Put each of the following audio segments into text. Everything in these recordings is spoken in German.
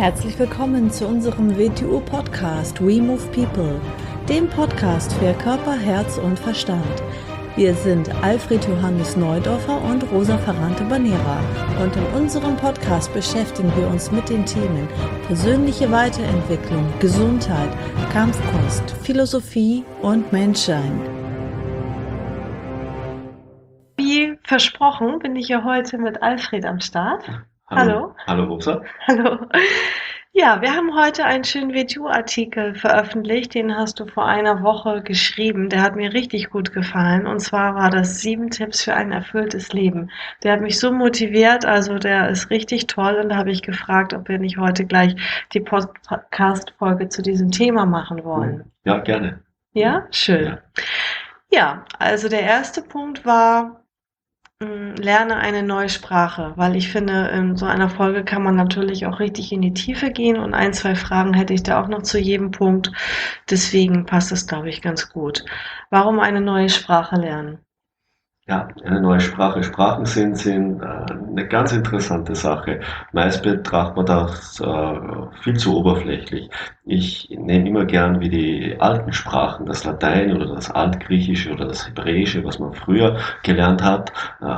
Herzlich willkommen zu unserem WTU-Podcast We Move People, dem Podcast für Körper, Herz und Verstand. Wir sind Alfred Johannes Neudorfer und Rosa Ferrante Banera und in unserem Podcast beschäftigen wir uns mit den Themen persönliche Weiterentwicklung, Gesundheit, Kampfkunst, Philosophie und Menschsein. Wie versprochen bin ich ja heute mit Alfred am Start. Hallo. Hallo Rosa. Hallo. Ja, wir haben heute einen schönen WTU-Artikel veröffentlicht, den hast du vor einer Woche geschrieben. Der hat mir richtig gut gefallen. Und zwar war das 7 Tipps für ein erfülltes Leben. Der hat mich so motiviert, also der ist richtig toll. Und da habe ich gefragt, ob wir nicht heute gleich die Podcast-Folge zu diesem Thema machen wollen. Ja, gerne. Ja, schön. Ja, also der erste Punkt war, lerne eine neue Sprache, weil ich finde, in so einer Folge kann man natürlich auch richtig in die Tiefe gehen und 1, 2 Fragen hätte ich da auch noch zu jedem Punkt. Deswegen passt das, glaube ich, ganz gut. Warum eine neue Sprache lernen? Ja, eine neue Sprache. Sprachen sind eine ganz interessante Sache. Meist betrachtet man das viel zu oberflächlich. Ich nehme immer gern wie die alten Sprachen, das Latein oder das Altgriechische oder das Hebräische, was man früher gelernt hat.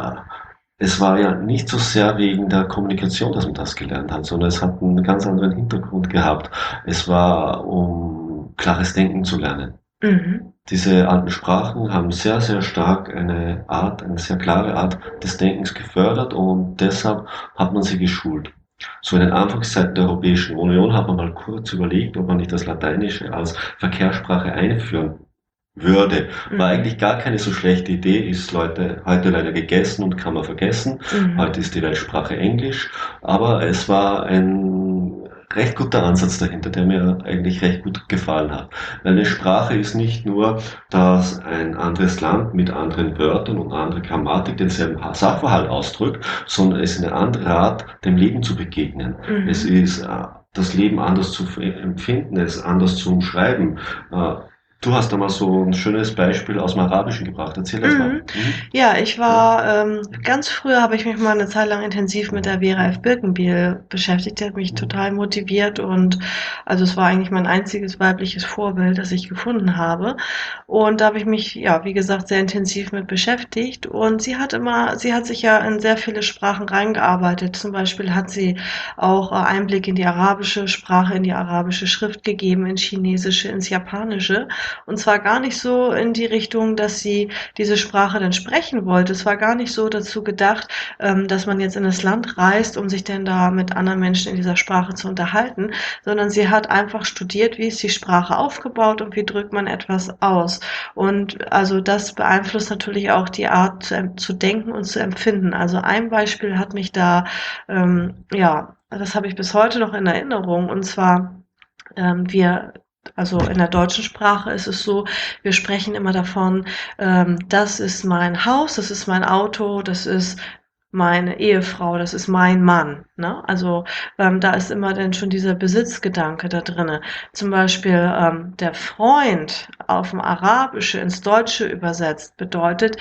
Es war ja nicht so sehr wegen der Kommunikation, dass man das gelernt hat, sondern es hat einen ganz anderen Hintergrund gehabt. Es war, um klares Denken zu lernen. Mhm. Diese alten Sprachen haben sehr, sehr stark eine sehr klare Art des Denkens gefördert und deshalb hat man sie geschult. So in den Anfangszeiten der Europäischen Union hat man mal kurz überlegt, ob man nicht das Lateinische als Verkehrssprache einführen würde. War eigentlich gar keine so schlechte Idee, ist heute leider gegessen und kann man vergessen. Heute ist die Weltsprache Englisch, aber es war ein recht guter Ansatz dahinter, der mir eigentlich recht gut gefallen hat. Weil eine Sprache ist nicht nur, dass ein anderes Land mit anderen Wörtern und anderer Grammatik denselben Sachverhalt ausdrückt, sondern es ist eine andere Art, dem Leben zu begegnen. Es ist das Leben anders zu empfinden, es anders zu umschreiben. Du hast da mal so ein schönes Beispiel aus dem Arabischen gebracht. Erzähl das mal. Ja, ich war, ganz früher habe ich mich mal eine Zeit lang intensiv mit der Vera F. Birkenbiel beschäftigt. Die hat mich total motiviert und also es war eigentlich mein einziges weibliches Vorbild, das ich gefunden habe. Und da habe ich mich, ja, wie gesagt, sehr intensiv mit beschäftigt. Und sie hat sich ja in sehr viele Sprachen reingearbeitet. Zum Beispiel hat sie auch Einblick in die arabische Sprache, in die arabische Schrift gegeben, ins Chinesische, ins Japanische. Und zwar gar nicht so in die Richtung, dass sie diese Sprache dann sprechen wollte. Es war gar nicht so dazu gedacht, dass man jetzt in das Land reist, um sich denn da mit anderen Menschen in dieser Sprache zu unterhalten, sondern sie hat einfach studiert, wie ist die Sprache aufgebaut und wie drückt man etwas aus. Und also das beeinflusst natürlich auch die Art zu denken und zu empfinden. Also ein Beispiel hat mich da, das habe ich bis heute noch in Erinnerung, und zwar also in der deutschen Sprache ist es so, wir sprechen immer davon, das ist mein Haus, das ist mein Auto, das ist meine Ehefrau, das ist mein Mann. Ne? Also da ist immer dann schon dieser Besitzgedanke da drinne. Zum Beispiel der Freund auf dem Arabische ins Deutsche übersetzt bedeutet,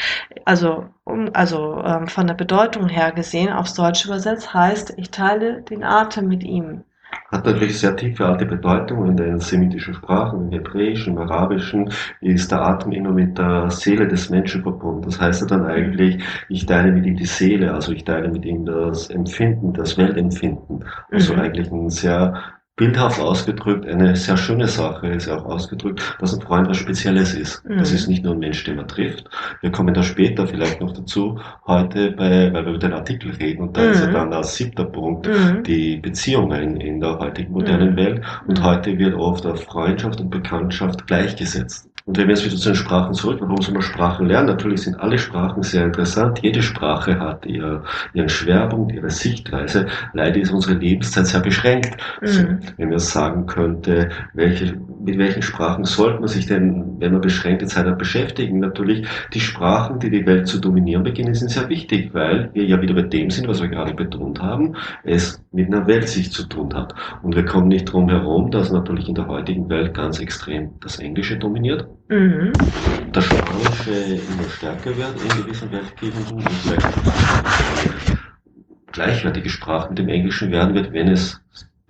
von der Bedeutung her gesehen aufs Deutsche übersetzt heißt, ich teile den Atem mit ihm. Hat natürlich sehr tiefe alte Bedeutung. In den semitischen Sprachen, im Hebräischen, im Arabischen ist der Atem immer mit der Seele des Menschen verbunden. Das heißt ja dann eigentlich, ich teile mit ihm die Seele, also ich teile mit ihm das Empfinden, das Weltempfinden. Also eigentlich ein sehr bildhaft ausgedrückt, eine sehr schöne Sache ist ja auch ausgedrückt, dass ein Freund was Spezielles ist. Das ist nicht nur ein Mensch, den man trifft. Wir kommen da später vielleicht noch dazu, heute weil wir über den Artikel reden, und da ist ja dann als 7. Punkt die Beziehungen in der heutigen modernen Welt, und heute wird oft auf Freundschaft und Bekanntschaft gleichgesetzt. Und wenn wir jetzt wieder zu den Sprachen zurück, warum soll man Sprachen lernen? Natürlich sind alle Sprachen sehr interessant. Jede Sprache hat ihren Schwerpunkt, ihre Sichtweise. Leider ist unsere Lebenszeit sehr beschränkt. So, wenn man sagen könnte, mit welchen Sprachen sollte man sich denn, wenn man beschränkte Zeit hat, beschäftigen? Natürlich, die Sprachen, die die Welt zu dominieren beginnen, sind sehr wichtig, weil wir ja wieder bei dem sind, was wir gerade betont haben, es mit einer Weltsicht zu tun hat. Und wir kommen nicht drum herum, dass natürlich in der heutigen Welt ganz extrem das Englische dominiert. Das Spanische immer stärker wird in gewissen Weltgegenden und vielleicht gleichwertige Sprache mit dem Englischen werden wird, wenn es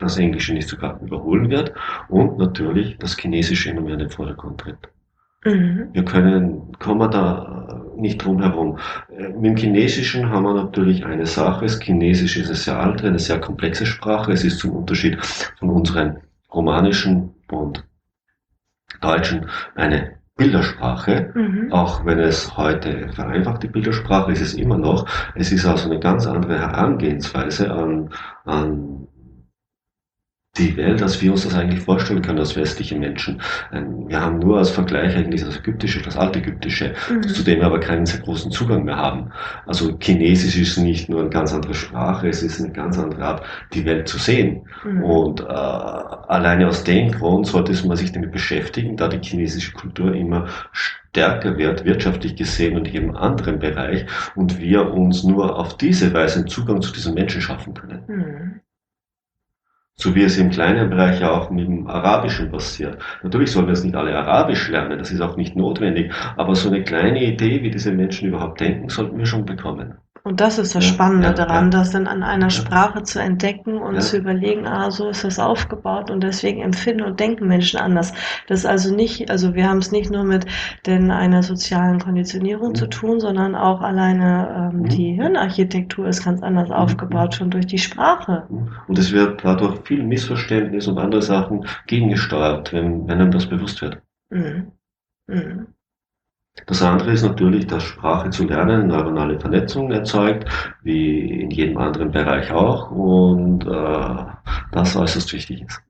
das Englische nicht sogar überholen wird und natürlich das Chinesische immer mehr in den Vordergrund tritt. Wir kommen da nicht drum herum. Mit dem Chinesischen haben wir natürlich eine Sache. Das Chinesische ist eine sehr alte, eine sehr komplexe Sprache. Es ist zum Unterschied von unseren romanischen und deutschen eine Bildersprache. Auch wenn es heute vereinfachte Bildersprache ist, es immer noch. Es ist also eine ganz andere Herangehensweise an die Welt, als wir uns das eigentlich vorstellen können als westliche Menschen. Wir haben nur als Vergleich eigentlich das Ägyptische, das Altägyptische, zu dem wir aber keinen sehr großen Zugang mehr haben. Also Chinesisch ist nicht nur eine ganz andere Sprache, es ist eine ganz andere Art, die Welt zu sehen. Und alleine aus dem Grund sollte man sich damit beschäftigen, da die chinesische Kultur immer stärker wird, wirtschaftlich gesehen und in jedem anderen Bereich, und wir uns nur auf diese Weise einen Zugang zu diesen Menschen schaffen können. So wie es im kleinen Bereich ja auch mit dem Arabischen passiert. Natürlich sollen wir jetzt nicht alle Arabisch lernen, das ist auch nicht notwendig, aber so eine kleine Idee, wie diese Menschen überhaupt denken, sollten wir schon bekommen. Und das ist das Spannende daran, das dann an einer Sprache zu entdecken und zu überlegen, so ist das aufgebaut und deswegen empfinden und denken Menschen anders. Das ist also nicht, also wir haben es nicht nur mit einer sozialen Konditionierung zu tun, sondern auch alleine die Hirnarchitektur ist ganz anders aufgebaut, schon durch die Sprache. Und es wird dadurch viel Missverständnis und andere Sachen gegengesteuert, wenn einem das bewusst wird. Das andere ist natürlich, dass Sprache zu lernen neuronale Vernetzungen erzeugt, wie in jedem anderen Bereich auch, und das äußerst wichtig ist.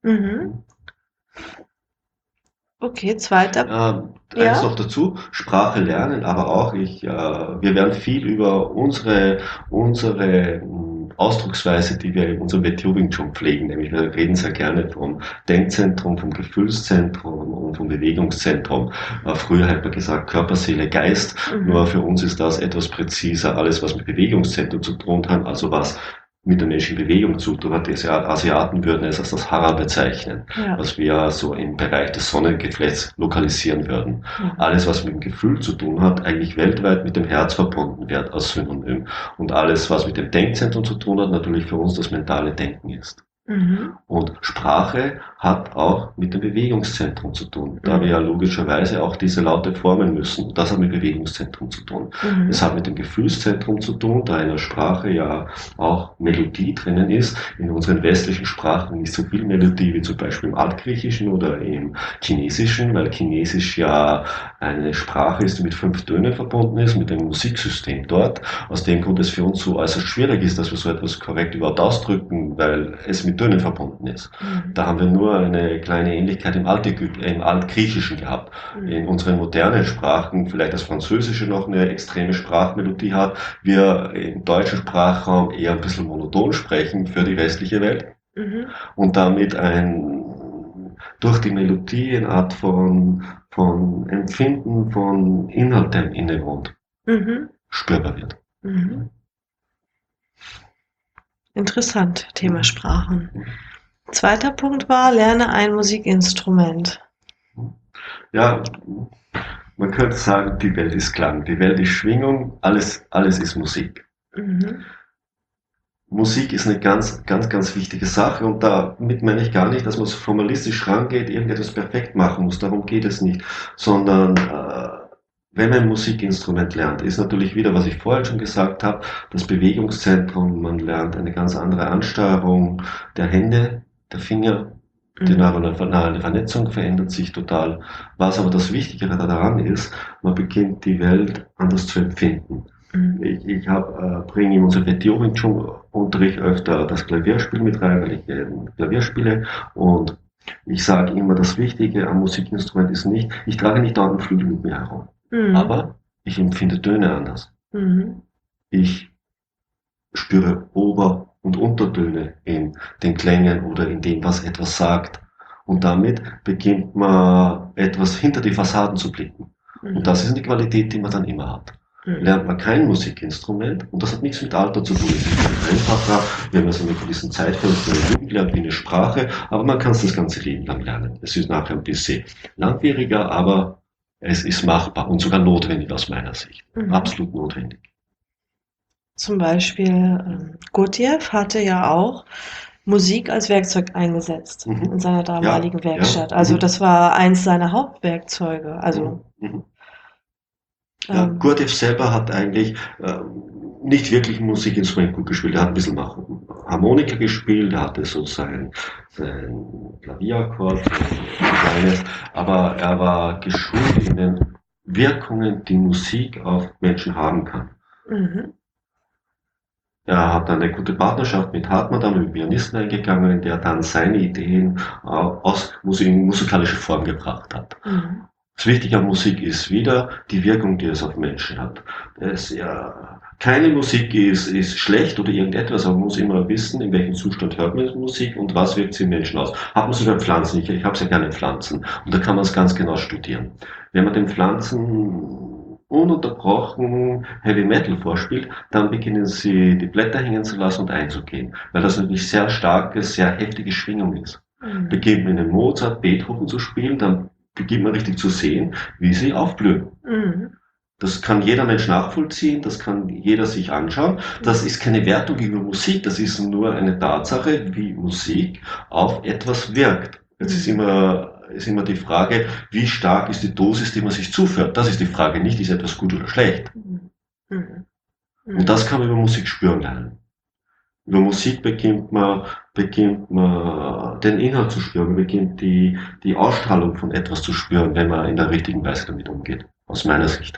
Okay, zweiter. Eins noch dazu, Sprache lernen, aber auch wir werden viel über unsere Ausdrucksweise, die wir in unserem Wing Chun pflegen, nämlich wir reden sehr gerne vom Denkzentrum, vom Gefühlszentrum und vom Bewegungszentrum. Früher hat man gesagt Körper, Seele, Geist, nur für uns ist das etwas präziser. Alles, was mit Bewegungszentrum zu tun hat, also was mit der menschlichen Bewegung zu tun hat. Die Asiaten würden es als das Hara bezeichnen, was wir so im Bereich des Sonnengeflechts lokalisieren würden. Alles, was mit dem Gefühl zu tun hat, eigentlich weltweit mit dem Herz verbunden wird als Synonym. Und alles, was mit dem Denkzentrum zu tun hat, natürlich für uns das mentale Denken ist. Und Sprache hat auch mit dem Bewegungszentrum zu tun, da wir ja logischerweise auch diese Laute formen müssen. Das hat mit Bewegungszentrum zu tun. Es hat mit dem Gefühlszentrum zu tun, da in der Sprache ja auch Melodie drinnen ist. In unseren westlichen Sprachen nicht so viel Melodie wie zum Beispiel im Altgriechischen oder im Chinesischen, weil Chinesisch ja eine Sprache ist, die mit 5 Tönen verbunden ist, mit dem Musiksystem dort. Aus dem Grund es für uns so äußerst schwierig ist, dass wir so etwas korrekt überhaupt ausdrücken, weil es mit Tönen verbunden ist. Da haben wir nur eine kleine Ähnlichkeit im Altgriechischen gehabt. In unseren modernen Sprachen, vielleicht das Französische noch eine extreme Sprachmelodie hat, wir im deutschen Sprachraum eher ein bisschen monoton sprechen für die restliche Welt. Und damit durch die Melodie eine Art von Empfinden, von Inhalt, der innewohnt, spürbar wird. Interessant, Thema Sprachen. Zweiter Punkt war, lerne ein Musikinstrument. Ja, man könnte sagen, die Welt ist Klang, die Welt ist Schwingung, alles ist Musik. Musik ist eine ganz, ganz, ganz wichtige Sache, und damit meine ich gar nicht, dass man so formalistisch rangeht, irgendetwas perfekt machen muss, darum geht es nicht, sondern wenn man ein Musikinstrument lernt, ist natürlich wieder, was ich vorhin schon gesagt habe, das Bewegungszentrum, man lernt eine ganz andere Ansteuerung der Hände, der Finger, die neuronale Vernetzung verändert sich total. Was aber das Wichtigere daran ist, man beginnt die Welt anders zu empfinden. Ich bringe in unserem Wing Chun Unterricht öfter das Klavierspiel mit rein, weil ich Klavier spiele, und ich sage immer, das Wichtige am Musikinstrument ist nicht, ich trage nicht dauernd einen Flügel mit mir herum. Aber ich empfinde Töne anders. Ich spüre Ober- und Untertöne in den Klängen oder in dem, was etwas sagt. Und damit beginnt man etwas hinter die Fassaden zu blicken. Und das ist eine Qualität, die man dann immer hat. Lernt man kein Musikinstrument, und das hat nichts mit Alter zu tun, es ist viel einfacher, wenn man so eine gewissen Zeit für eine Jugend lernt wie eine Sprache, aber man kann es das ganze Leben lang lernen. Es ist nachher ein bisschen langwieriger, aber es ist machbar und sogar notwendig aus meiner Sicht. Absolut notwendig. Zum Beispiel Gurdjieff hatte ja auch Musik als Werkzeug eingesetzt in seiner damaligen Ja, Werkstatt. Also das war eins seiner Hauptwerkzeuge. Also Ja, Gurdjieff selber hat eigentlich nicht wirklich ein Musikinstrument gut gespielt. Er hat ein bisschen nach Harmonika gespielt, er hatte so sein Klavierakkord, aber er war geschult in den Wirkungen, die Musik auf Menschen haben kann. Er hat eine gute Partnerschaft mit Hartmann, einem Pianisten eingegangen, der dann seine Ideen aus musikalische Form gebracht hat. Das Wichtige an Musik ist wieder die Wirkung, die es auf Menschen hat. Keine Musik ist schlecht oder irgendetwas, aber man muss immer wissen, in welchem Zustand hört man Musik und was wirkt sie im Menschen aus. Hat man sogar Pflanzen, ich habe sehr gerne Pflanzen und da kann man es ganz genau studieren. Wenn man den Pflanzen ununterbrochen Heavy Metal vorspielt, dann beginnen sie die Blätter hängen zu lassen und einzugehen, weil das natürlich sehr starke, sehr heftige Schwingung ist. Beginnt man einen Mozart, Beethoven zu spielen, dann beginnt man richtig zu sehen, wie sie aufblühen. Das kann jeder Mensch nachvollziehen, das kann jeder sich anschauen. Das ist keine Wertung gegenüber Musik, das ist nur eine Tatsache, wie Musik auf etwas wirkt. Jetzt ist immer die Frage, wie stark ist die Dosis, die man sich zuführt. Das ist die Frage, nicht ist etwas gut oder schlecht. Und das kann man über Musik spüren lernen. Über Musik beginnt man den Inhalt zu spüren, man beginnt die Ausstrahlung von etwas zu spüren, wenn man in der richtigen Weise damit umgeht, aus meiner Sicht.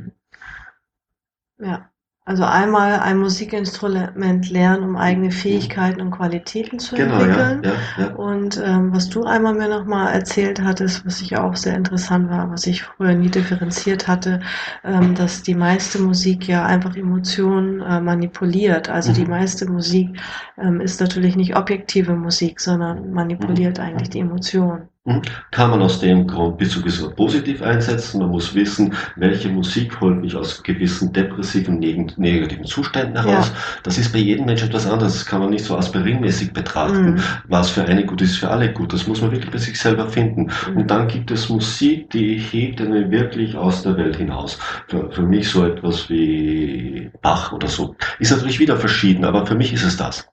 Ja, also einmal ein Musikinstrument lernen, um eigene Fähigkeiten und Qualitäten zu entwickeln. Ja. Und was du einmal mir nochmal erzählt hattest, was ich auch sehr interessant war, was ich früher nie differenziert hatte, dass die meiste Musik ja einfach Emotionen manipuliert. Also die meiste Musik ist natürlich nicht objektive Musik, sondern manipuliert eigentlich die Emotionen. Kann man aus dem Grund bis zu gewissen positiv einsetzen. Man muss wissen, welche Musik holt mich aus gewissen depressiven, negativen Zuständen heraus. Ja. Das ist bei jedem Menschen etwas anderes. Das kann man nicht so aspirinmäßig betrachten. Was für eine gut ist, für alle gut. Das muss man wirklich bei sich selber finden. Und dann gibt es Musik, die hebt einen wirklich aus der Welt hinaus. Für mich so etwas wie Bach oder so. Ist natürlich wieder verschieden, aber für mich ist es das.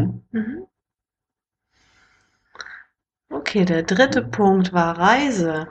Okay, der dritte Punkt war Reise.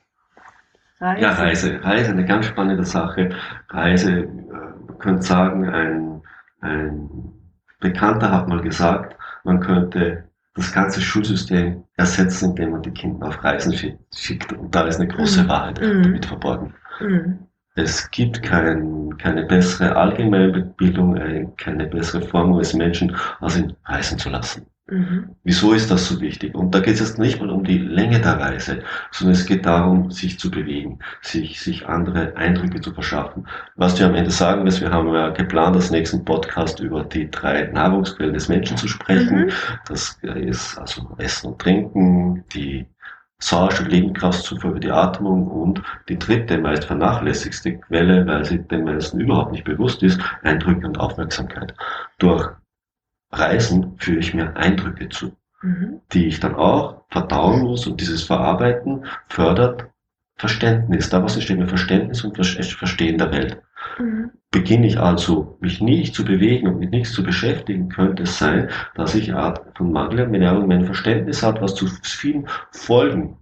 Ja, Reise, eine ganz spannende Sache. Reise, man könnte sagen, ein Bekannter hat mal gesagt, man könnte das ganze Schulsystem ersetzen, indem man die Kinder auf Reisen schickt. Und da ist eine große Wahrheit damit verborgen. Es gibt keine bessere Allgemeinbildung, keine bessere Form eines Menschen, als ihn reisen zu lassen. Wieso ist das so wichtig? Und da geht es jetzt nicht mal um die Länge der Reise, sondern es geht darum, sich zu bewegen, sich andere Eindrücke zu verschaffen. Was du am Ende sagen wirst, wir haben ja geplant, das nächsten Podcast über die 3 Nahrungsquellen des Menschen zu sprechen. Das ist also Essen und Trinken, die Sauerstoff, Lebenskraftzufuhr über die Atmung und die dritte, meist vernachlässigste Quelle, weil sie den meisten überhaupt nicht bewusst ist, Eindrücke und Aufmerksamkeit. Durch Reisen führe ich mir Eindrücke zu, die ich dann auch verdauen muss, und dieses Verarbeiten fördert Verständnis. Daraus entsteht mir Verständnis und Verstehen der Welt. Beginne ich also, mich nicht zu bewegen und mit nichts zu beschäftigen, könnte es sein, dass ich eine Art von Mangel an Ernährung mein Verständnis hat, was zu vielen Folgen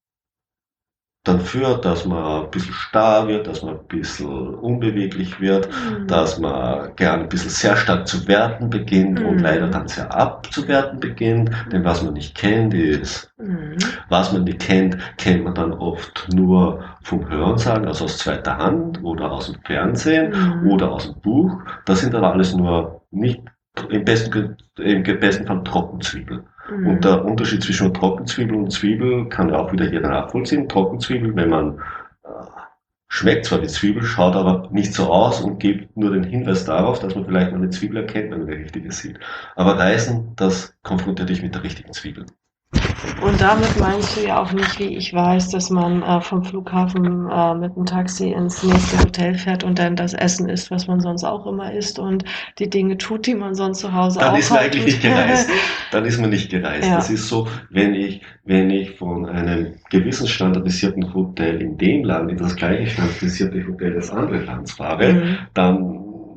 dann führt, dass man ein bisschen starr wird, dass man ein bisschen unbeweglich wird, dass man gern ein bisschen sehr stark zu werten beginnt und leider dann sehr abzuwerten beginnt, denn was man nicht kennt ist, was man nicht kennt, kennt man dann oft nur vom Hörensagen, also aus zweiter Hand oder aus dem Fernsehen oder aus dem Buch. Das sind dann alles nur nicht im besten Fall Trockenzwiebeln. Und der Unterschied zwischen Trockenzwiebel und Zwiebel kann ja auch wieder jeder nachvollziehen. Trockenzwiebel, wenn man schmeckt zwar die Zwiebel, schaut aber nicht so aus und gibt nur den Hinweis darauf, dass man vielleicht mal eine Zwiebel erkennt, wenn man die richtige sieht. Aber Reisen, das konfrontiert dich mit der richtigen Zwiebel. Und damit meinst du ja auch nicht, wie ich weiß, dass man vom Flughafen mit dem Taxi ins nächste Hotel fährt und dann das Essen isst, was man sonst auch immer isst und die Dinge tut, die man sonst zu Hause auch Dann ist man eigentlich nicht gereist. Dann ist man nicht gereist. Ja. Das ist so, wenn ich von einem gewissen standardisierten Hotel in dem Land in das gleiche standardisierte Hotel des anderen Landes fahre, dann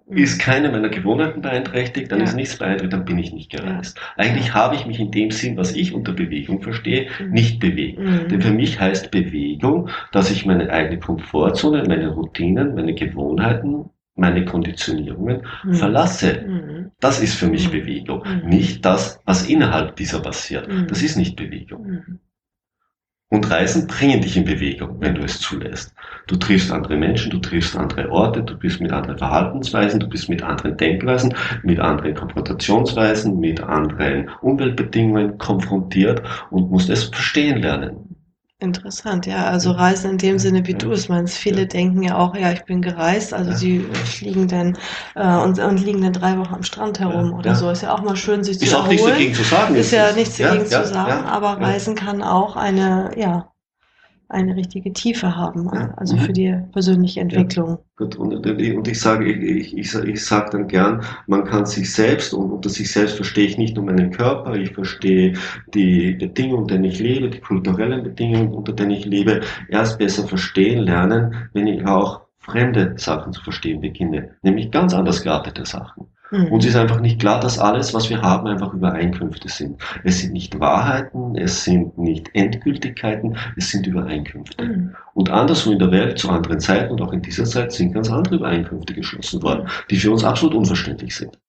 Ist keine meiner Gewohnheiten beeinträchtigt, dann Ja. ist nichts beeinträchtigt, dann bin ich nicht gereist. Ja. Eigentlich Ja. habe ich mich in dem Sinn, was ich unter Bewegung verstehe, Mhm. nicht bewegt. Denn für mich heißt Bewegung, dass ich meine eigene Komfortzone, meine Routinen, meine Gewohnheiten, meine Konditionierungen verlasse. Mhm. Das ist für mich Mhm. Bewegung. Mhm. Nicht das, was innerhalb dieser passiert. Mhm. Das ist nicht Bewegung. Mhm. Und Reisen bringen dich in Bewegung, wenn du es zulässt. Du triffst andere Menschen, du triffst andere Orte, du bist mit anderen Verhaltensweisen, du bist mit anderen Denkweisen, mit anderen Konfrontationsweisen, mit anderen Umweltbedingungen konfrontiert und musst es verstehen lernen. Interessant, ja. Also Reisen in dem Sinne, wie du es meinst. Viele denken ja auch, ja, ich bin gereist, also sie fliegen dann und liegen dann 3 Wochen am Strand herum oder so. Ist ja auch mal schön, sich zu Ist auch erholen. nichts dagegen zu sagen. Ist ja nichts dagegen zu sagen, ja, aber Reisen kann auch eine richtige Tiefe haben, Ja. also für die persönliche Entwicklung. Gut, und ich sage, ich sage dann gern, man kann sich selbst, und unter sich selbst verstehe ich nicht nur meinen Körper, ich verstehe die Bedingungen, unter denen ich lebe, die kulturellen Bedingungen, unter denen ich lebe, erst besser verstehen lernen, wenn ich auch fremde Sachen zu verstehen beginne, nämlich ganz anders geartete Sachen. Uns ist einfach nicht klar, dass alles, was wir haben, einfach Übereinkünfte sind. Es sind nicht Wahrheiten, es sind nicht Endgültigkeiten, es sind Übereinkünfte. Und anderswo in der Welt, zu anderen Zeiten und auch in dieser Zeit, sind ganz andere Übereinkünfte geschlossen worden, die für uns absolut unverständlich sind.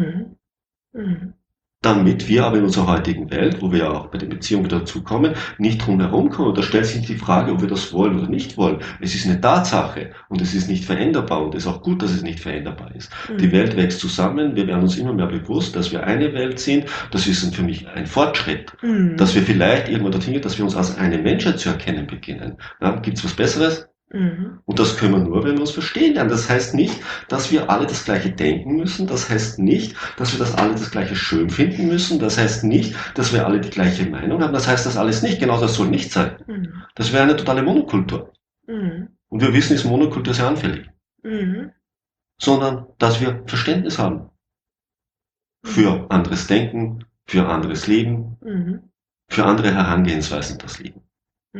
Damit wir aber in unserer heutigen Welt, wo wir ja auch bei den Beziehungen wieder dazukommen, nicht drum herum kommen. Und da stellt sich die Frage, ob wir das wollen oder nicht wollen. Es ist eine Tatsache und es ist nicht veränderbar und es ist auch gut, dass es nicht veränderbar ist. Die Welt wächst zusammen, wir werden uns immer mehr bewusst, dass wir eine Welt sind. Das ist für mich ein Fortschritt, dass wir vielleicht irgendwann dorthin gehen, dass wir uns als eine Menschheit zu erkennen beginnen. Ja, gibt's was Besseres? Und das können wir nur, wenn wir uns verstehen lernen. Das heißt nicht, dass wir alle das Gleiche denken müssen. Das heißt nicht, dass wir das alle das Gleiche schön finden müssen. Das heißt nicht, dass wir alle die gleiche Meinung haben. Das heißt das alles nicht. Genau das soll nicht sein. Das wäre eine totale Monokultur. Und wir wissen, ist Monokultur sehr anfällig. Sondern, dass wir Verständnis haben. Für anderes Denken, für anderes Leben, für andere Herangehensweisen an das Leben.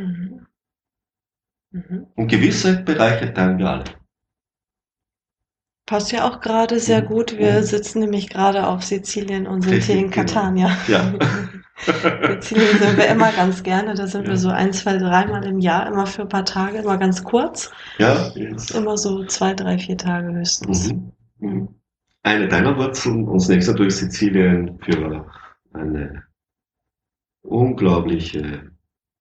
Und gewisse Bereiche teilen wir alle. Passt ja auch gerade sehr gut. Wir sitzen nämlich gerade auf Sizilien und sind hier in Catania. Ja. Sizilien sind wir immer ganz gerne. Da sind wir so 1, 2, 3 Mal im Jahr, immer für ein paar Tage, immer ganz kurz. Ja. Immer so 2, 3, 4 Tage höchstens. Eine deiner Wurzeln, uns nächster durch Sizilien für eine unglaubliche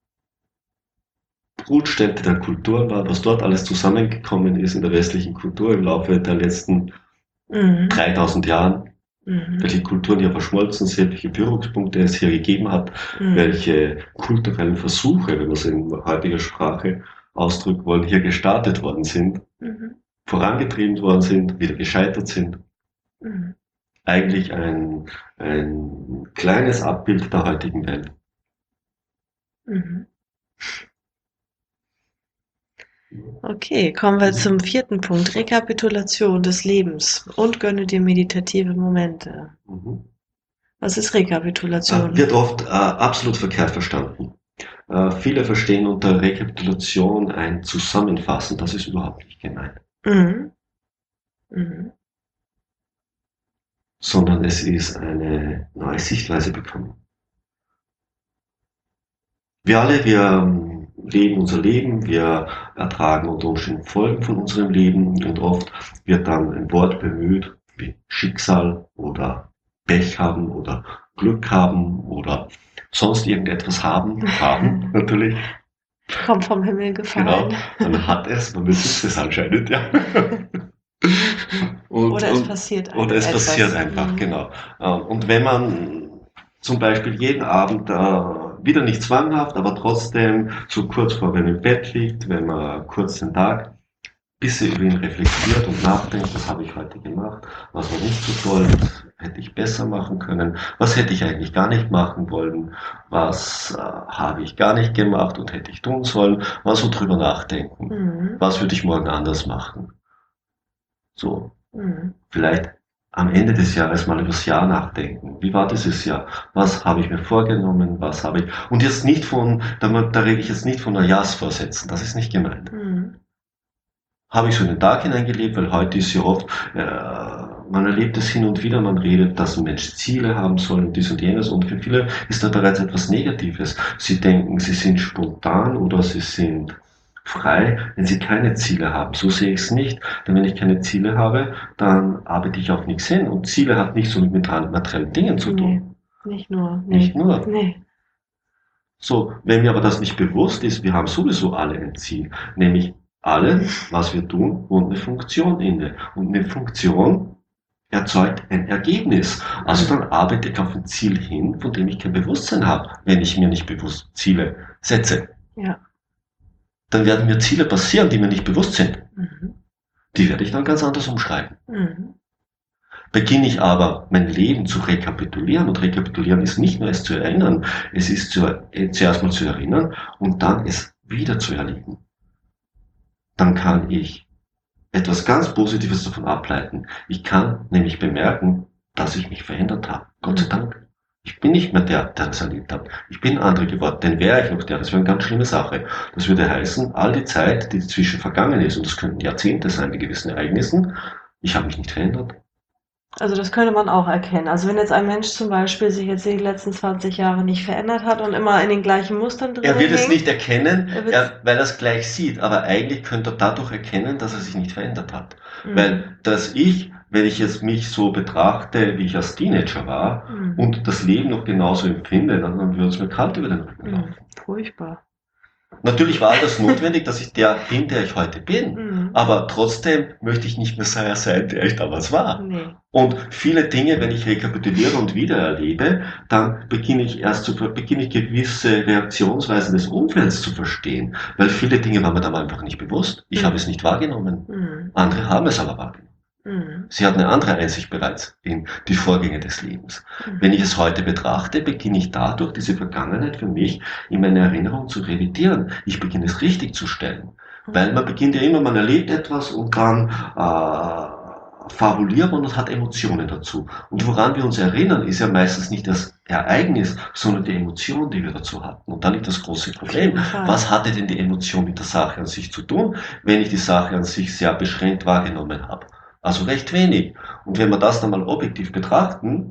Brutstätte der Kulturen war, was dort alles zusammengekommen ist in der westlichen Kultur im Laufe der letzten 3000 Jahren, welche Kulturen hier verschmolzen sind, welche Berührungspunkte es hier gegeben hat, welche kulturellen Versuche, wenn wir es in heutiger Sprache ausdrücken wollen, hier gestartet worden sind, vorangetrieben worden sind, wieder gescheitert sind. Eigentlich ein kleines Abbild der heutigen Welt. Okay, kommen wir zum 4. Punkt. Rekapitulation des Lebens und gönne dir meditative Momente. Was ist Rekapitulation? Wird oft absolut verkehrt verstanden. Viele verstehen unter Rekapitulation ein Zusammenfassen. Das ist überhaupt nicht gemeint. Sondern es ist eine neue Sichtweise bekommen. Wir alle, wir leben unser Leben, wir ertragen unter Umständen Folgen von unserem Leben und oft wird dann ein Wort bemüht wie Schicksal oder Pech haben oder Glück haben oder sonst irgendetwas haben natürlich. Kommt vom Himmel gefallen. Genau, man hat es, man besitzt es anscheinend, ja. Oder es passiert einfach. Oder es passiert einfach, genau. Und wenn man zum Beispiel jeden Abend wieder nicht zwanghaft, aber trotzdem so kurz vor, wenn man im Bett liegt, wenn man kurz den Tag ein bisschen über ihn reflektiert und nachdenkt, was habe ich heute gemacht, was war nicht so toll, was hätte ich besser machen können, was hätte ich eigentlich gar nicht machen wollen, was habe ich gar nicht gemacht und hätte ich tun sollen, mal so drüber nachdenken, was würde ich morgen anders machen. So, vielleicht am Ende des Jahres mal über das Jahr nachdenken. Wie war dieses Jahr? Was habe ich mir vorgenommen? Was habe ich... Und jetzt nicht da rede ich jetzt nicht von Neujahrsvorsätzen. Das ist nicht gemeint. habe ich so in den Tag hineingelebt, weil heute ist ja oft, man erlebt es hin und wieder, man redet, dass ein Mensch Ziele haben soll und dies und jenes und für viele ist da bereits etwas Negatives. Sie denken, sie sind spontan oder sie sind frei, wenn sie keine Ziele haben. So sehe ich es nicht, denn wenn ich keine Ziele habe, dann arbeite ich auf nichts hin und Ziele hat nichts so mit materiellen Dingen zu tun. Nee, nicht nur. Nicht nur. Nee. So, wenn mir aber das nicht bewusst ist, wir haben sowieso alle ein Ziel, nämlich alles, was wir tun, und eine Funktion inne. Und eine Funktion erzeugt ein Ergebnis. Also dann arbeite ich auf ein Ziel hin, von dem ich kein Bewusstsein habe, wenn ich mir nicht bewusst Ziele setze. Ja. Dann werden mir Ziele passieren, die mir nicht bewusst sind. Mhm. Die werde ich dann ganz anders umschreiben. Mhm. Beginne ich aber mein Leben zu rekapitulieren, und rekapitulieren ist nicht nur es zu erinnern, es ist zuerst mal zu erinnern und dann es wieder zu erleben. Dann kann ich etwas ganz Positives davon ableiten. Ich kann nämlich bemerken, dass ich mich verändert habe. Gott sei Dank. Ich bin nicht mehr der das erlebt hat. Ich bin andere geworden. Denn wäre ich noch der, das wäre eine ganz schlimme Sache. Das würde heißen, all die Zeit, die zwischen vergangen ist, und das könnten Jahrzehnte sein, die gewissen Ereignissen, ich habe mich nicht verändert. Also das könnte man auch erkennen. Also wenn jetzt ein Mensch zum Beispiel sich jetzt die letzten 20 Jahre nicht verändert hat und immer in den gleichen Mustern drin Er wird es hängt, nicht erkennen, er weil er es gleich sieht, aber eigentlich könnte er dadurch erkennen, dass er sich nicht verändert hat. Mhm. Weil wenn ich jetzt mich so betrachte, wie ich als Teenager war und das Leben noch genauso empfinde, dann würde es mir kalt über den Rücken laufen. Furchtbar. Natürlich war das notwendig, dass ich der bin, der ich heute bin. Aber trotzdem möchte ich nicht mehr sein, der ich damals war. Nee. Und viele Dinge, wenn ich rekapituliere und wieder erlebe, dann beginne ich gewisse Reaktionsweisen des Umfelds zu verstehen. Weil viele Dinge waren mir dann einfach nicht bewusst. Ich habe es nicht wahrgenommen. Andere haben es aber wahrgenommen. Sie hatten eine andere Einsicht bereits in die Vorgänge des Lebens. Wenn ich es heute betrachte, beginne ich dadurch, diese Vergangenheit für mich in meiner Erinnerung zu revidieren. Ich beginne es richtig zu stellen. Weil man beginnt ja immer, man erlebt etwas und dann fabuliert man und hat Emotionen dazu. Und woran wir uns erinnern, ist ja meistens nicht das Ereignis, sondern die Emotion, die wir dazu hatten. Und dann liegt das große Problem. Was hatte denn die Emotion mit der Sache an sich zu tun, wenn ich die Sache an sich sehr beschränkt wahrgenommen habe? Also recht wenig. Und wenn wir das dann mal objektiv betrachten,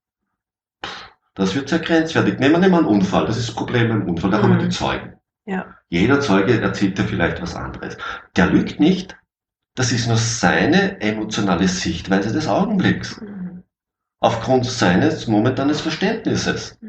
das wird sehr grenzwertig. Nehmen wir mal einen Unfall. Das ist das Problem beim Unfall. Da haben wir die Zeugen. Ja. Jeder Zeuge erzählt ja vielleicht was anderes. Der lügt nicht. Das ist nur seine emotionale Sichtweise des Augenblicks. Aufgrund seines momentanes Verständnisses.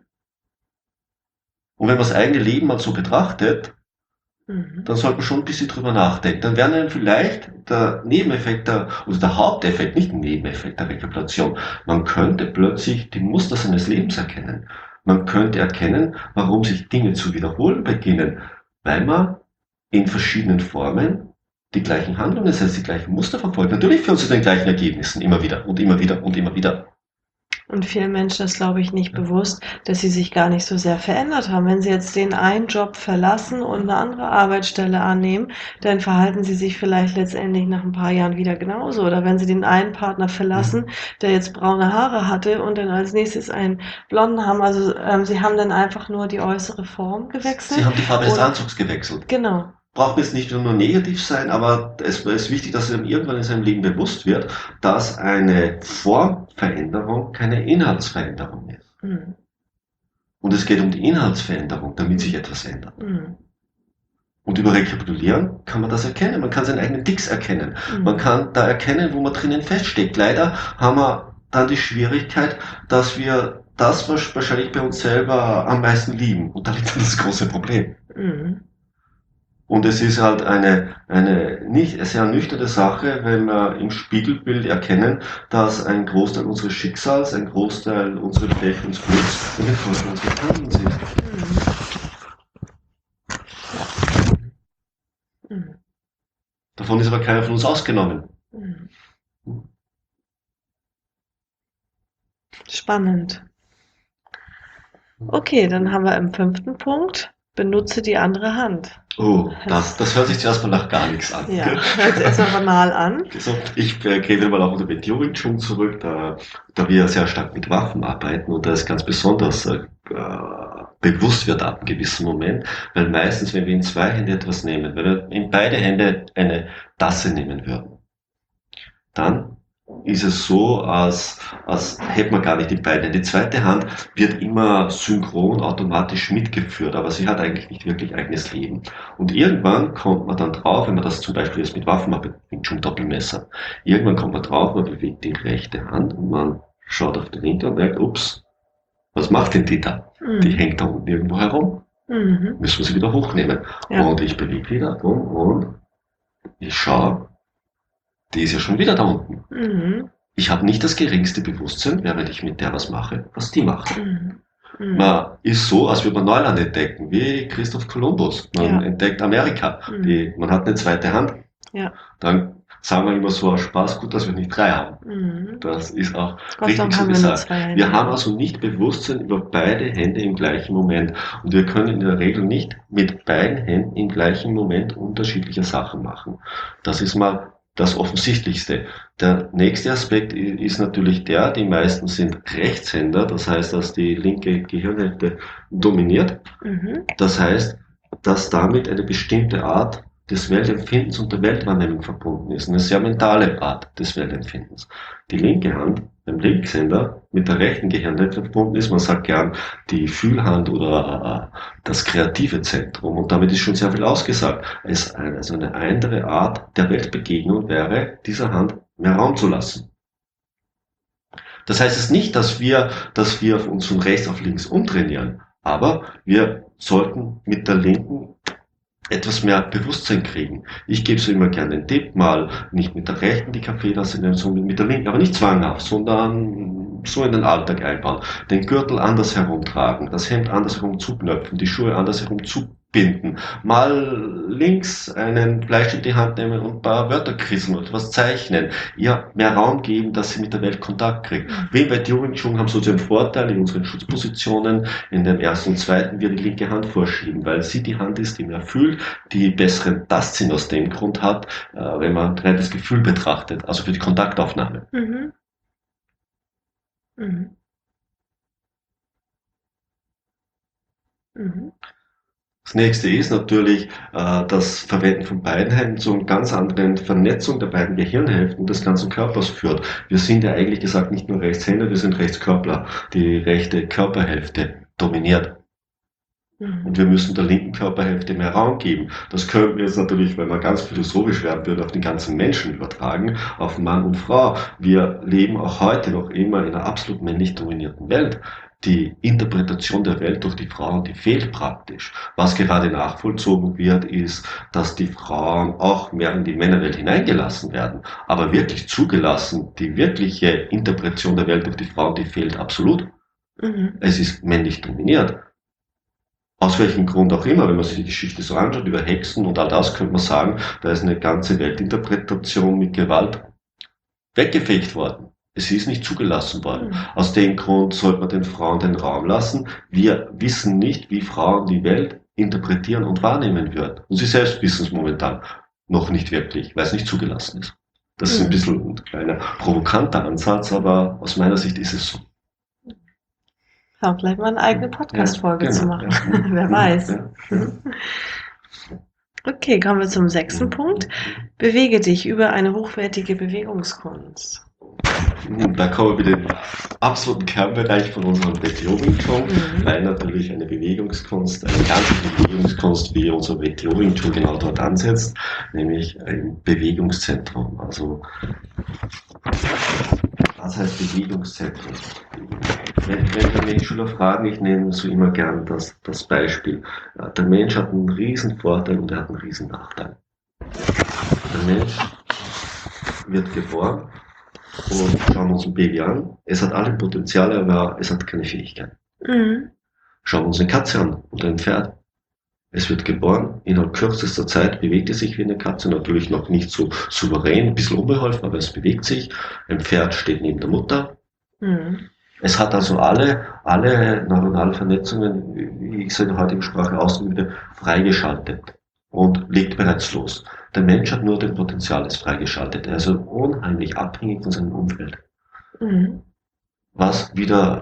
Und wenn man das eigene Leben mal so betrachtet, dann sollte man schon ein bisschen drüber nachdenken. Dann wäre dann vielleicht der Nebeneffekt oder der Haupteffekt, nicht ein Nebeneffekt der Rekapitulation. Man könnte plötzlich die Muster seines Lebens erkennen. Man könnte erkennen, warum sich Dinge zu wiederholen beginnen, weil man in verschiedenen Formen die gleichen Handlungen, das heißt die gleichen Muster verfolgt. Natürlich führen sie zu den gleichen Ergebnissen, immer wieder und immer wieder und immer wieder. Und vielen Menschen ist, glaube ich, nicht bewusst, dass sie sich gar nicht so sehr verändert haben. Wenn sie jetzt den einen Job verlassen und eine andere Arbeitsstelle annehmen, dann verhalten sie sich vielleicht letztendlich nach ein paar Jahren wieder genauso. Oder wenn sie den einen Partner verlassen, der jetzt braune Haare hatte und dann als nächstes einen blonden haben. Also sie haben dann einfach nur die äußere Form gewechselt. Sie haben die Farbe des Anzugs gewechselt. Genau. Braucht jetzt nicht nur negativ sein, aber es ist wichtig, dass es irgendwann in seinem Leben bewusst wird, dass eine Formveränderung keine Inhaltsveränderung ist. Und es geht um die Inhaltsveränderung, damit sich etwas ändert. Und über Rekapitulieren kann man das erkennen. Man kann seinen eigenen Ticks erkennen. Man kann da erkennen, wo man drinnen feststeckt. Leider haben wir dann die Schwierigkeit, dass wir das wahrscheinlich bei uns selber am meisten lieben. Und da liegt dann das große Problem. Und es ist halt eine nicht sehr nüchterne Sache, wenn wir im Spiegelbild erkennen, dass ein Großteil unseres Schicksals, ein Großteil unserer Pech und Glücks in den Folgen unseres Handelns sind. Davon ist aber keiner von uns ausgenommen. Spannend. Okay, dann haben wir im 5. Punkt, benutze die andere Hand. Oh, das hört sich zuerst mal nach gar nichts an. Ja, hört sich erstmal banal an. So, ich gehe wieder mal auf unser Wing Chun zurück, da wir sehr stark mit Waffen arbeiten und da ist ganz besonders bewusst wird ab einem gewissen Moment, weil meistens, wenn wir in zwei Hände etwas nehmen, wenn wir in beide Hände eine Tasse nehmen würden, dann ist es so, als hätte man gar nicht die beiden. Die zweite Hand wird immer synchron automatisch mitgeführt, aber sie hat eigentlich nicht wirklich eigenes Leben. Und irgendwann kommt man dann drauf, wenn man das zum Beispiel jetzt mit Waffen macht, mit einem Doppelmesser, irgendwann kommt man drauf, man bewegt die rechte Hand und man schaut auf die linke und merkt, ups, was macht denn die da? Die hängt da unten irgendwo herum. Müssen wir sie wieder hochnehmen. Ja. Und ich bewege wieder und ich schaue, die ist ja schon wieder da unten. Ich habe nicht das geringste Bewusstsein, während ich mit der was mache, was die macht. Man ist so, als würde man Neuland entdecken, wie Christoph Kolumbus. Man entdeckt Amerika. Man hat eine zweite Hand. Ja. Dann sagen wir immer so aus Spaß, gut, dass wir nicht drei haben. Das ist auch richtig so gesagt. Wir haben also nicht Bewusstsein über beide Hände im gleichen Moment. Und wir können in der Regel nicht mit beiden Händen im gleichen Moment unterschiedliche Sachen machen. Das ist mal das Offensichtlichste. Der nächste Aspekt ist natürlich die meisten sind Rechtshänder, das heißt, dass die linke Gehirnhälfte dominiert. Das heißt, dass damit eine bestimmte Art des Weltempfindens und der Weltwahrnehmung verbunden ist. Eine sehr mentale Art des Weltempfindens. Die linke Hand beim Linkshänder mit der rechten Gehirnhälfte verbunden ist. Man sagt gern die Fühlhand oder das kreative Zentrum. Und damit ist schon sehr viel ausgesagt. Also eine andere Art der Weltbegegnung wäre, dieser Hand mehr Raum zu lassen. Das heißt es nicht, dass wir uns von rechts auf links umtrainieren. Aber wir sollten mit der linken etwas mehr Bewusstsein kriegen. Ich gebe so immer gerne den Tipp, mal nicht mit der rechten die Kaffeetasse nehmen, sondern mit der linken, aber nicht zwanghaft, sondern so in den Alltag einbauen. Den Gürtel anders herumtragen, das Hemd anders herum zuknöpfen, die Schuhe anders herum zubinden, mal links einen Bleistift in die Hand nehmen und ein paar Wörter kritzeln oder etwas zeichnen. Ja, mehr Raum geben, dass sie mit der Welt Kontakt kriegen. Wir bei Wing Chun haben so den Vorteil in unseren Schutzpositionen, in dem ersten und zweiten wir die linke Hand vorschieben, weil sie die Hand ist, die mehr fühlt, die besseren Tastsinn aus dem Grund hat, wenn man rein das Gefühl betrachtet, also für die Kontaktaufnahme. Das nächste ist natürlich das Verwenden von beiden Händen zu einer ganz anderen Vernetzung der beiden Gehirnhälften des ganzen Körpers führt. Wir sind ja eigentlich gesagt nicht nur Rechtshänder, wir sind Rechtskörpler. Die rechte Körperhälfte dominiert. Und wir müssen der linken Körperhälfte mehr Raum geben. Das können wir jetzt natürlich, wenn man ganz philosophisch werden würde, auf den ganzen Menschen übertragen, auf Mann und Frau. Wir leben auch heute noch immer in einer absolut männlich dominierten Welt. Die Interpretation der Welt durch die Frauen, die fehlt praktisch. Was gerade nachvollzogen wird, ist, dass die Frauen auch mehr in die Männerwelt hineingelassen werden. Aber wirklich zugelassen, die wirkliche Interpretation der Welt durch die Frauen, die fehlt absolut. Es ist männlich dominiert. Aus welchem Grund auch immer, wenn man sich die Geschichte so anschaut, über Hexen und all das, könnte man sagen, da ist eine ganze Weltinterpretation mit Gewalt weggefegt worden. Es ist nicht zugelassen worden. Aus dem Grund sollte man den Frauen den Raum lassen. Wir wissen nicht, wie Frauen die Welt interpretieren und wahrnehmen würden. Und sie selbst wissen es momentan noch nicht wirklich, weil es nicht zugelassen ist. Das ist ein bisschen ein kleiner provokanter Ansatz, aber aus meiner Sicht ist es so. Ja, vielleicht mal eine eigene Podcast-Folge zu machen. Wer weiß. Okay, kommen wir zum 6. Punkt. Bewege dich über eine hochwertige Bewegungskunst. Da kommen wir wieder in den absoluten Kernbereich von unserem Wing Chun, weil natürlich eine Bewegungskunst, eine ganze Bewegungskunst wie unser Wing Chun genau dort ansetzt, nämlich ein Bewegungszentrum. Also, was heißt Bewegungszentrum? Wenn der Menschschüler fragen, ich nenne so immer gern das Beispiel. Der Mensch hat einen riesen Vorteil und er hat einen riesen Nachteil. Der Mensch wird geboren und schauen wir uns ein Baby an. Es hat alle Potenziale, aber es hat keine Fähigkeiten. Schauen wir uns eine Katze an oder ein Pferd. Es wird geboren, innerhalb kürzester Zeit bewegt es sich wie eine Katze, natürlich noch nicht so souverän, ein bisschen unbeholfen, aber es bewegt sich. Ein Pferd steht neben der Mutter. Es hat also alle neuronale Vernetzungen, wie ich es in der heutigen Sprache ausdrücken würde, freigeschaltet und legt bereits los. Der Mensch hat nur den Potenzial, das freigeschaltet. Er ist also unheimlich abhängig von seinem Umfeld. Was wieder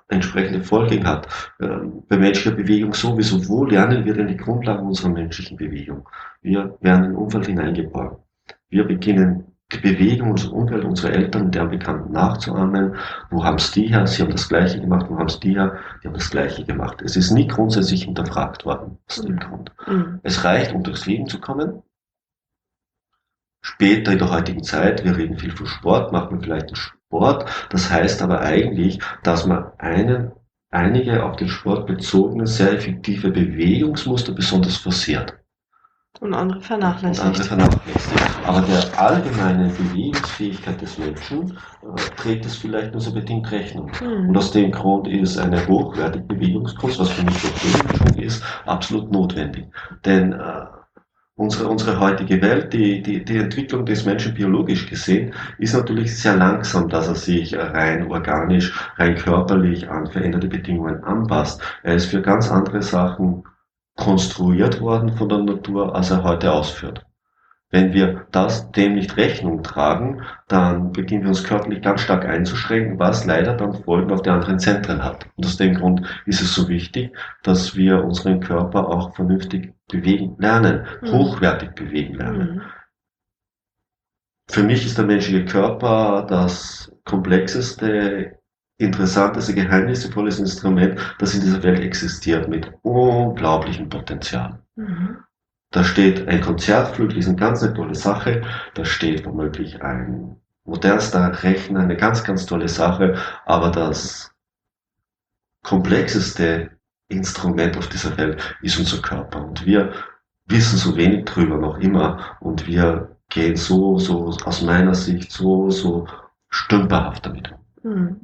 entsprechende Folgen hat. Bei menschlicher Bewegung sowieso. Wo lernen wir denn die Grundlagen unserer menschlichen Bewegung? Wir werden in ein Umfeld hineingeboren. Wir beginnen die Bewegung unserer Umwelt, unserer Eltern und deren Bekannten nachzuahmen. Wo haben es die her? Sie haben das Gleiche gemacht. Wo haben es die her? Die haben das Gleiche gemacht. Es ist nie grundsätzlich hinterfragt worden, aus dem Grund. Es reicht, um durchs Leben zu kommen. Später in der heutigen Zeit, wir reden viel von Sport, macht man vielleicht einen Sport. Das heißt aber eigentlich, dass man einige auf den Sport bezogene, sehr effektive Bewegungsmuster besonders forciert. Und andere vernachlässigt. Aber der allgemeinen Bewegungsfähigkeit des Menschen trägt es vielleicht nur so bedingt Rechnung. Und aus dem Grund ist eine hochwertige Bewegungskunst, was für mich der ist, absolut notwendig. Denn unsere heutige Welt, die Entwicklung des Menschen biologisch gesehen, ist natürlich sehr langsam, dass er sich rein organisch, rein körperlich an veränderte Bedingungen anpasst. Er ist für ganz andere Sachen konstruiert worden von der Natur, als er heute ausführt. Wenn wir dem nicht Rechnung tragen, dann beginnen wir uns körperlich ganz stark einzuschränken, was leider dann Folgen auf die anderen Zentren hat. Und aus dem Grund ist es so wichtig, dass wir unseren Körper auch vernünftig bewegen lernen, hochwertig bewegen lernen. Für mich ist der menschliche Körper das komplexeste, interessanteste, geheimnisvollste Instrument, das in dieser Welt existiert, mit unglaublichem Potenzial. Da steht ein Konzertflügel, ist eine ganz eine tolle Sache. Da steht womöglich ein modernster Rechner, eine ganz, ganz tolle Sache. Aber das komplexeste Instrument auf dieser Welt ist unser Körper. Und wir wissen so wenig drüber noch immer. Und wir gehen so aus meiner Sicht so stümperhaft damit um.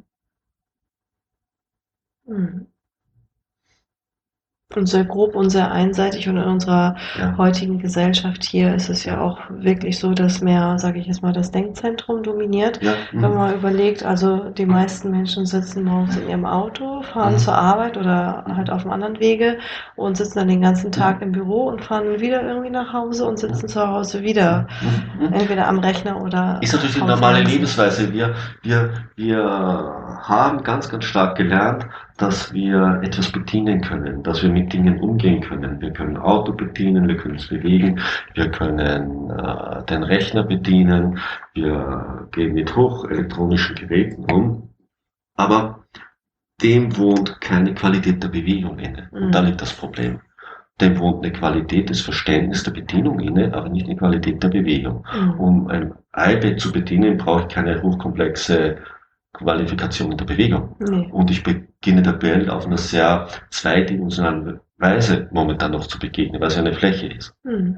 Und sehr grob und sehr einseitig, und in unserer heutigen Gesellschaft hier ist es ja auch wirklich so, dass mehr, sage ich jetzt mal, das Denkzentrum dominiert. Wenn man mal überlegt, also die meisten Menschen sitzen morgens in ihrem Auto, fahren zur Arbeit oder halt auf einem anderen Wege und sitzen dann den ganzen Tag im Büro und fahren wieder irgendwie nach Hause und sitzen zu Hause wieder, entweder am Rechner oder ist natürlich eine normale Lebensweise. Wir haben ganz, ganz stark gelernt, dass wir etwas bedienen können, dass wir mit Dingen umgehen können. Wir können Auto bedienen, wir können uns bewegen, wir können den Rechner bedienen, wir gehen mit hochelektronischen Geräten um, aber dem wohnt keine Qualität der Bewegung inne. Und da liegt das Problem. Dem wohnt eine Qualität des Verständnisses der Bedienung inne, aber nicht eine Qualität der Bewegung. Um ein iPad zu bedienen, brauche ich keine hochkomplexe Qualifikation in der Bewegung. Und ich beginne der Welt auf einer sehr zweidimensionalen Weise momentan noch zu begegnen, weil es ja eine Fläche ist.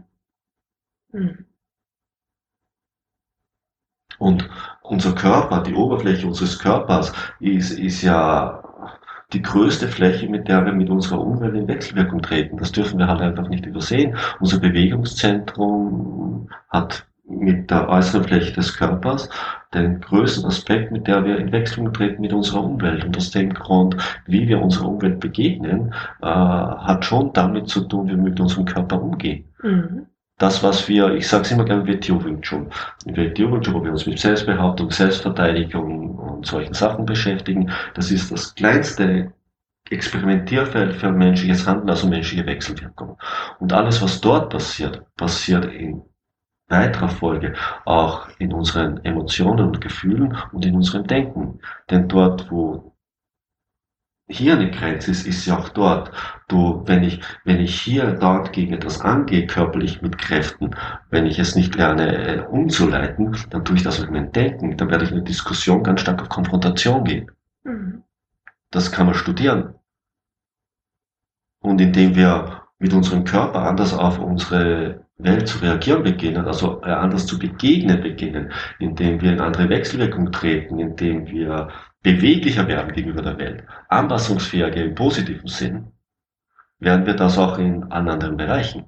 Und unser Körper, die Oberfläche unseres Körpers ist ja die größte Fläche, mit der wir mit unserer Umwelt in Wechselwirkung treten. Das dürfen wir halt einfach nicht übersehen. Unser Bewegungszentrum hat mit der äußeren Fläche des Körpers den größten Aspekt, mit der wir in Wechselung treten mit unserer Umwelt. Und aus dem Grund, wie wir unserer Umwelt begegnen, hat schon damit zu tun, wie wir mit unserem Körper umgehen. Das, was wir, ich sage es immer gerne, WTO Wing Chun. In WTO Wing Chun, wo wir uns mit Selbstbehauptung, Selbstverteidigung und solchen Sachen beschäftigen, das ist das kleinste Experimentierfeld für menschliches Handeln, also menschliche Wechselwirkung. Und alles, was dort passiert, passiert in weiterer Folge auch in unseren Emotionen und Gefühlen und in unserem Denken. Denn dort, wo hier eine Grenze ist, ist sie auch dort. Wenn ich hier dort gegen etwas angehe, körperlich mit Kräften, wenn ich es nicht lerne umzuleiten, dann tue ich das mit meinem Denken, dann werde ich in der Diskussion ganz stark auf Konfrontation gehen. Das kann man studieren. Und indem wir mit unserem Körper anders auf unsere Welt zu reagieren beginnen, also anders zu begegnen beginnen, indem wir in andere Wechselwirkung treten, indem wir beweglicher werden gegenüber der Welt, anpassungsfähiger im positiven Sinn, werden wir das auch in anderen Bereichen.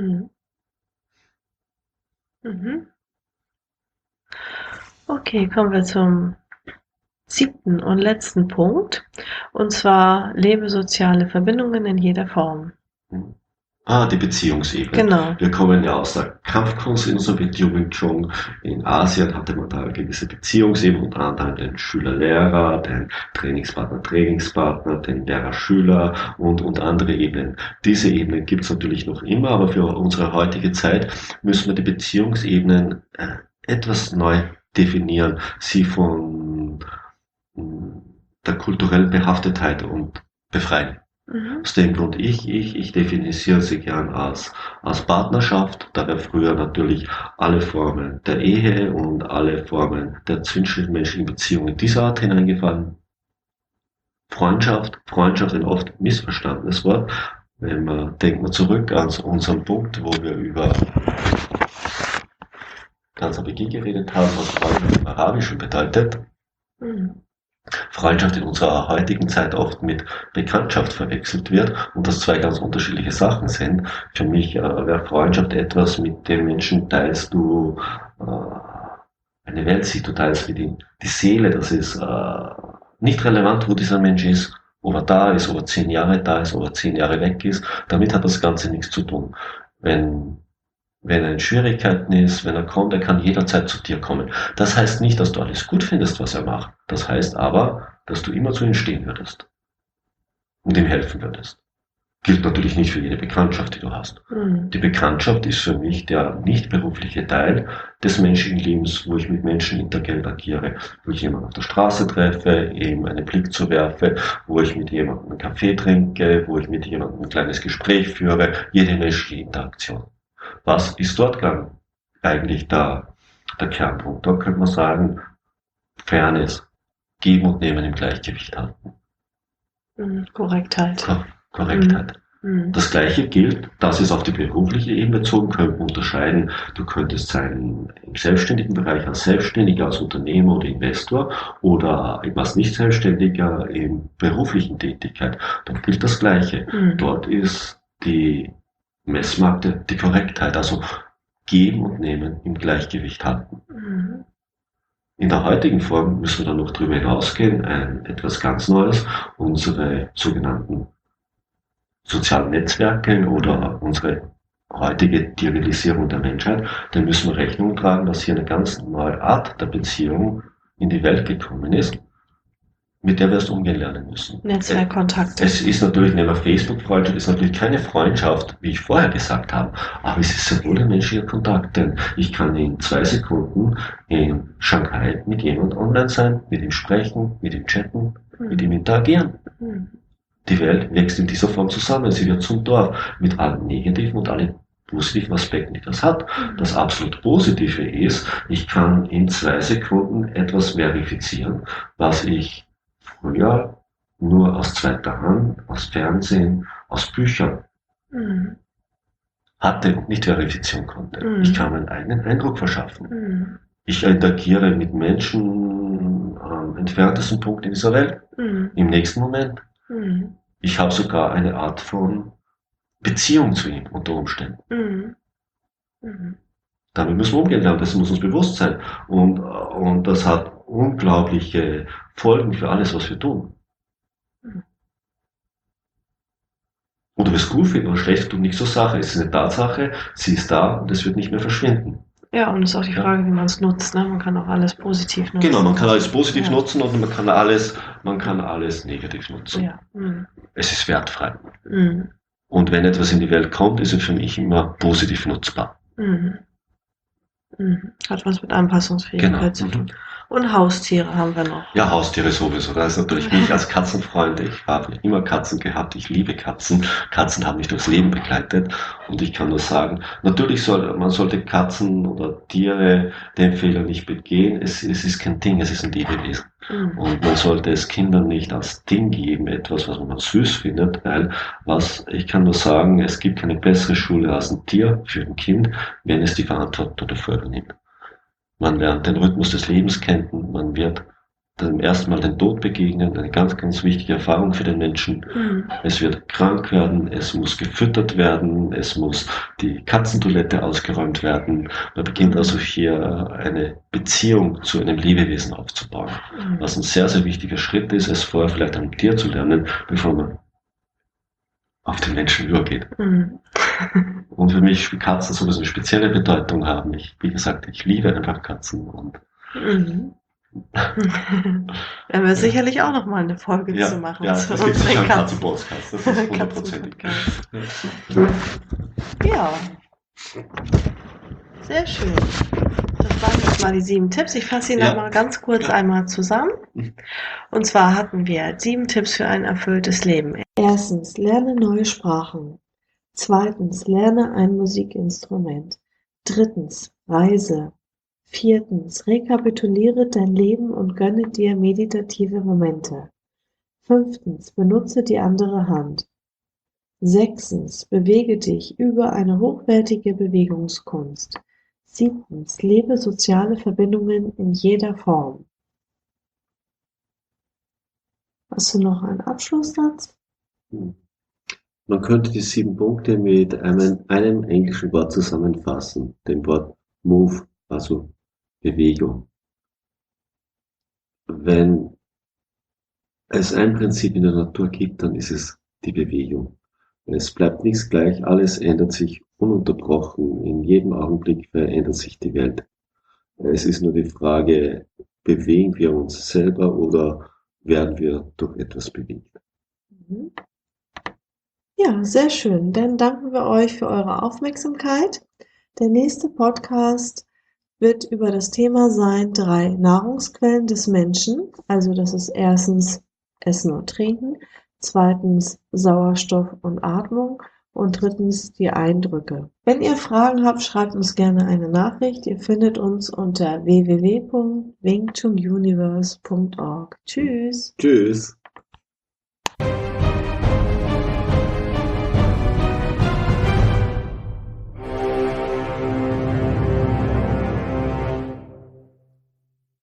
Okay, kommen wir zum 7. und letzten Punkt, und zwar lebe soziale Verbindungen in jeder Form. Die Beziehungsebene. Genau. Wir kommen ja aus der Kampfkunst in unserer Wing Chun. In Asien hatte man da gewisse Beziehungsebenen, unter anderem den Schüler-Lehrer, den Trainingspartner, den Lehrer-Schüler und andere Ebenen. Diese Ebenen gibt es natürlich noch immer, aber für unsere heutige Zeit müssen wir die Beziehungsebenen etwas neu definieren, sie von der kulturellen Behaftetheit und befreien. Aus dem Grund, ich definiere sie gern als Partnerschaft, da wäre früher natürlich alle Formen der Ehe und alle Formen der zwischenmenschlichen Beziehungen dieser Art hineingefallen. Freundschaft ein oft missverstandenes Wort. Denken wir zurück an unseren Punkt, wo wir über ganz am Beginn geredet haben, was Freundschaft im Arabischen bedeutet. Freundschaft in unserer heutigen Zeit oft mit Bekanntschaft verwechselt wird und das zwei ganz unterschiedliche Sachen sind. Für mich wäre Freundschaft etwas, mit dem Menschen teilst du eine Weltsicht, du teilst mit ihm die Seele. Das ist nicht relevant, wo dieser Mensch ist, ob er da ist, ob er 10 Jahre da ist, ob er 10 Jahre weg ist. Damit hat das Ganze nichts zu tun. Wenn er in Schwierigkeiten ist, wenn er kommt, er kann jederzeit zu dir kommen. Das heißt nicht, dass du alles gut findest, was er macht. Das heißt aber, dass du immer zu ihm stehen würdest und ihm helfen würdest. Gilt natürlich nicht für jede Bekanntschaft, die du hast. Die Bekanntschaft ist für mich der nicht berufliche Teil des menschlichen Lebens, wo ich mit Menschen interagiere, wo ich jemanden auf der Straße treffe, ihm einen Blick zuwerfe, wo ich mit jemandem einen Kaffee trinke, wo ich mit jemandem ein kleines Gespräch führe, jede menschliche Interaktion. Was ist dort eigentlich der Kernpunkt? Da könnte man sagen, Fairness, Geben und Nehmen im Gleichgewicht halten. Korrektheit. Korrektheit. Das Gleiche gilt, das ist auf die berufliche Ebene bezogen, können wir unterscheiden. Du könntest sein im selbstständigen Bereich als Selbstständiger, als Unternehmer oder Investor oder als Nicht-Selbstständiger in beruflichen Tätigkeit. Dort gilt das Gleiche. Dort ist die Messmarke die Korrektheit, also Geben und Nehmen im Gleichgewicht halten. In der heutigen Form müssen wir dann noch darüber hinausgehen, etwas ganz Neues, unsere sogenannten sozialen Netzwerke oder unsere heutige Digitalisierung der Menschheit, da müssen wir Rechnung tragen, dass hier eine ganz neue Art der Beziehung in die Welt gekommen ist, mit der wir erst umgehen lernen müssen. Netzwerkkontakte. Es ist natürlich, nehmen wir Facebook-Freundschaft, ist natürlich keine Freundschaft, wie ich vorher gesagt habe, aber es ist sehr wohl ein menschlicher Kontakt, denn ich kann in 2 Sekunden in Shanghai mit jemandem online sein, mit ihm sprechen, mit ihm chatten, mit ihm interagieren. Die Welt wächst in dieser Form zusammen, sie wird zum Dorf, mit allen negativen und allen positiven Aspekten, die das hat. Das absolut Positive ist, ich kann in 2 Sekunden etwas verifizieren, was ich früher nur aus zweiter Hand, aus Fernsehen, aus Büchern hatte und nicht verifizieren konnte. Ich kann meinen eigenen Eindruck verschaffen. Ich interagiere mit Menschen am entferntesten Punkt in dieser Welt. Im nächsten Moment. Ich habe sogar eine Art von Beziehung zu ihm unter Umständen. Damit müssen wir umgehen lernen, das muss uns bewusst sein. Und das hat unglaubliche Folgen für alles, was wir tun. Und ob es gut finden oder schlecht tut, nicht so Sache. Es ist eine Tatsache, sie ist da und es wird nicht mehr verschwinden. Ja, und es ist auch die Frage, wie man es nutzt. Ne? Man kann auch alles positiv nutzen. Genau, man kann alles positiv nutzen und man kann alles negativ nutzen. Ja. Es ist wertfrei. Und wenn etwas in die Welt kommt, ist es für mich immer positiv nutzbar. Hat was mit Anpassungsfähigkeit zu tun. Und Haustiere haben wir noch. Ja, Haustiere sowieso. Das ist natürlich mich als Katzenfreund. Ich habe immer Katzen gehabt. Ich liebe Katzen. Katzen haben mich durchs Leben begleitet. Und ich kann nur sagen, natürlich man sollte Katzen oder Tiere den Fehler nicht begehen. Es ist kein Ding, es ist ein Lebewesen. Und man sollte es Kindern nicht als Ding geben, etwas, was man süß findet, weil ich kann nur sagen, es gibt keine bessere Schule als ein Tier für ein Kind, wenn es die Verantwortung dafür übernimmt. Man lernt den Rhythmus des Lebens kennen, man wird dann erstmal den Tod begegnen, eine ganz, ganz wichtige Erfahrung für den Menschen. Es wird krank werden, es muss gefüttert werden, es muss die Katzentoilette ausgeräumt werden. Man beginnt also hier eine Beziehung zu einem Lebewesen aufzubauen. Was ein sehr, sehr wichtiger Schritt ist, es vorher vielleicht einem Tier zu lernen, bevor man auf den Menschen übergeht. Mhm. Und für mich Katzen sowieso eine spezielle Bedeutung haben. Wie gesagt, ich liebe einfach Katzen und Mhm. Werden wir sicherlich auch noch mal eine Folge zu machen. ja, zu das gibt sicher unseren einen Katzen. Katzenpodcast, das ist hundertprozentig. Ja, sehr schön. Das waren jetzt mal die 7 Tipps. Ich fasse sie noch mal ganz kurz einmal zusammen. Und zwar hatten wir 7 Tipps für ein erfülltes Leben. Erstens, lerne neue Sprachen. Zweitens, lerne ein Musikinstrument. Drittens, reise. Viertens, rekapituliere dein Leben und gönne dir meditative Momente. Fünftens, benutze die andere Hand. Sechstens, bewege dich über eine hochwertige Bewegungskunst. Siebtens, lebe soziale Verbindungen in jeder Form. Hast du noch einen Abschlusssatz? Man könnte die 7 Punkte mit einem englischen Wort zusammenfassen, dem Wort Move, also Bewegung. Wenn es ein Prinzip in der Natur gibt, dann ist es die Bewegung. Es bleibt nichts gleich, alles ändert sich ununterbrochen, in jedem Augenblick verändert sich die Welt. Es ist nur die Frage, bewegen wir uns selber oder werden wir durch etwas bewegt? Ja, sehr schön. Dann danken wir euch für eure Aufmerksamkeit. Der nächste Podcast wird über das Thema sein, 3 Nahrungsquellen des Menschen. Also das ist erstens Essen und Trinken, zweitens Sauerstoff und Atmung und drittens die Eindrücke. Wenn ihr Fragen habt, schreibt uns gerne eine Nachricht. Ihr findet uns unter www.wingchununiverse.org. Tschüss! Tschüss!